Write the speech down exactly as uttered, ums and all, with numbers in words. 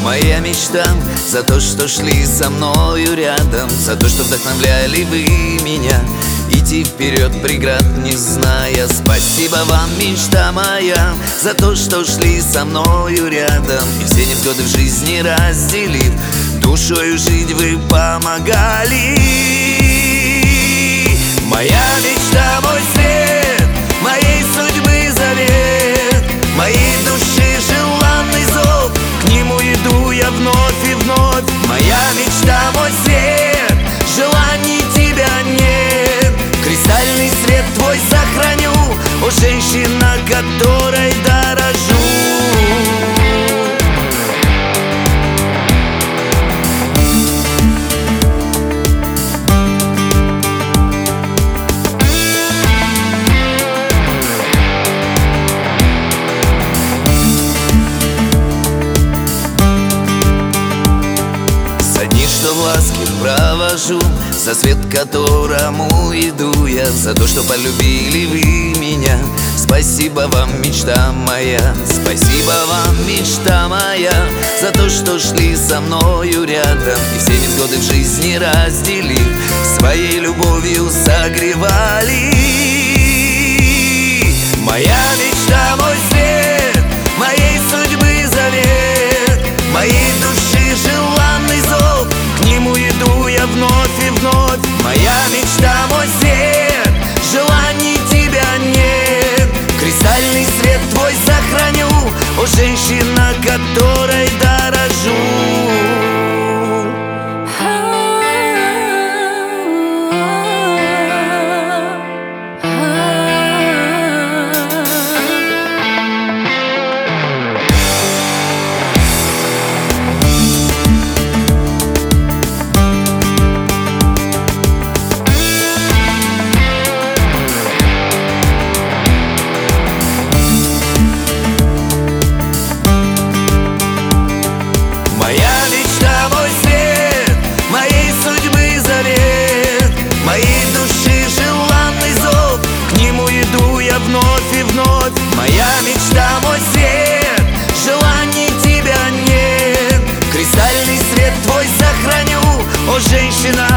моя мечта, за то, что шли со мною рядом, за то, что вдохновляли вы меня идти вперед, преград не зная. Спасибо вам, мечта моя, за то, что шли со мною рядом и все невзгоды в жизни разделив, душою жить вы помогали. Моя мечта, мой свет, моей судьбы завет, моей души желанный зов, к нему иду я вновь и вновь. Моя мечта, мой свет, желаний тебя нет, кристальный свет твой сохраню, о, женщина, которой дорожу. Что в ласке провожу, за свет которому иду я, за то, что полюбили вы меня. Спасибо вам, мечта моя, спасибо вам, мечта моя, за то, что шли со мною рядом и все невзгоды в жизни разделив, своей любовью согревали. Моя мечта, мой свет, моей судьбы завет, моей души желанный зов, к нему иду я вновь и вновь. Моя мечта, мой свет, желаний тебя нет, кристальный свет твой сохраню, о, женщина, которой дорожу. Моя мечта, мой свет, моей судьбы завет, моей души желанный зов, к нему иду я вновь и вновь. Моя мечта, мой свет, желаний тебя нет, кристальный свет твой сохраню, о, женщина,